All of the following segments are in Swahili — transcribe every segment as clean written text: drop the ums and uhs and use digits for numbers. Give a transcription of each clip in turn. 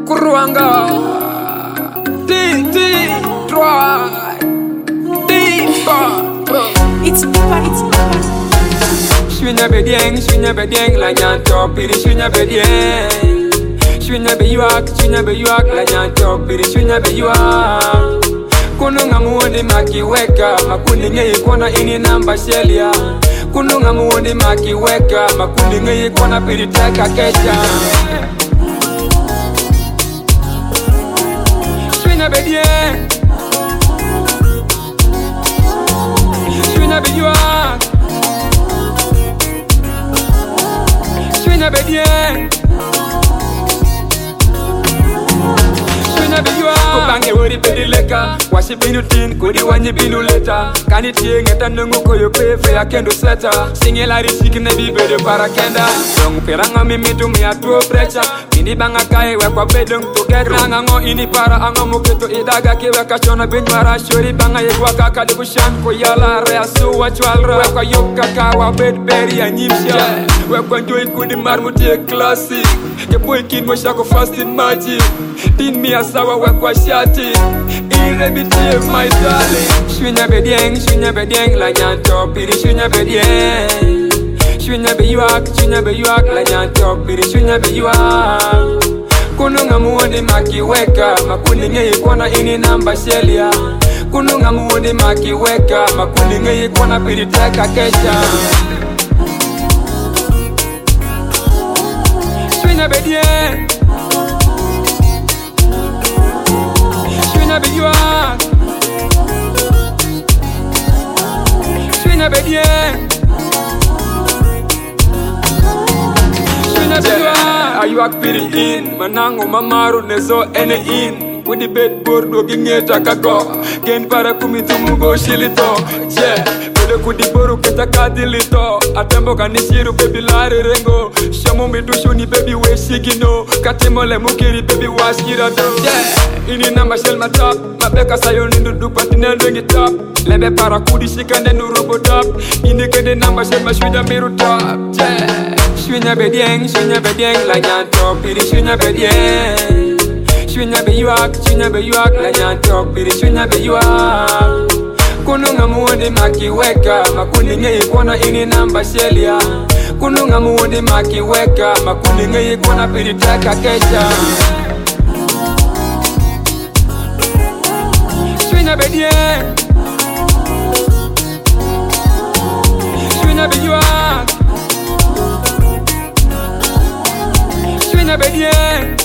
Kuruanga Try It's Papa. Shwinya bedieng la nyan top piri shwinya bedieng Shwinya be yuak la nyan top piri shwinya be yuak Kunu ngamuoni makiweka makundi ngei kona ini namba shelia Kunu ngamuoni makiweka makundi ngei kona piri teka kecha Shwinya bedieng Shwinya be yuak Shwinya bedieng Shwinya be yuak Kubange wori pedileka Washi binu tin kudi wanyi binu leta Kani tie ngeta nungu koyo pefe ya kendo seta Singe lari shiki nebi bedo para kenda Dongu peranga mimitu miatu precha Ini banga kai wekwa bedong together Nanga ngo ini para ango muketo idaga Kiwe kachona binwara shori banga yegwa kaka Dibushan ko yala rea suwa chwalra Wekwa yoka kawa bedberi ya nyimsha Wekwa njoi kudi marmutie classic Kepoi kin mo shako fast in magic Tin mi asawa wekwa shati Irebitie my darling Shwinya bedieng la nyanto piri shwinya bedieng Shwinya be yuak la nyanto piri shwinya be yuak Kunu ngamuoni makiweka makundi ngei kona ini namba shelia Kunu ngamuoni makiweka makundi ngei kona piri teka kecha Shwinya bedieng Shwinya be yuak Shwinya bedieng Shwinya be yuak Ayuak piri in manango mamaru nezo ene in Widi bed bordo gingeta kako Ken para kumitumugo shilito Bede kudi boru keta kadilito Atembo kanishiru baby lari rengo Shamu midushu ni baby we shigino Katimole mukiri baby washira do Ini namba shell matap Mabeka sayo nindu dupati nendengi tap Lebe para kudi shikande nurubo tap Ini kende namba shell mashwida miru tap Shwinya bedieng la nyanto piri shwinya bedieng Shwinya be yuak la nyanto piri shwinya be yuak Kunu ngamuoni makiweka makundi ngei kona ini namba shelia Kunu ngamuoni makiweka makundi ngei kona piri teka kecha Shwinya bedieng Shwinya be yuak Shwinya bedieng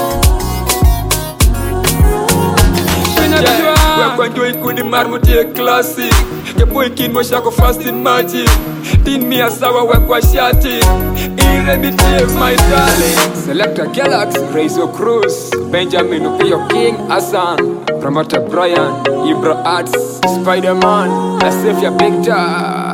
Shwinya be yuak Wekwa njoi kudi marmutie classic Kepoi kin mo shako fast in magic Tin mi asawa wekwa shati Irebitie my darling Selector Galaxy, Razor Cruz Benjamin Upio King Hassan Promoter Brian Ibra Arts Spider-Man Asafia Victor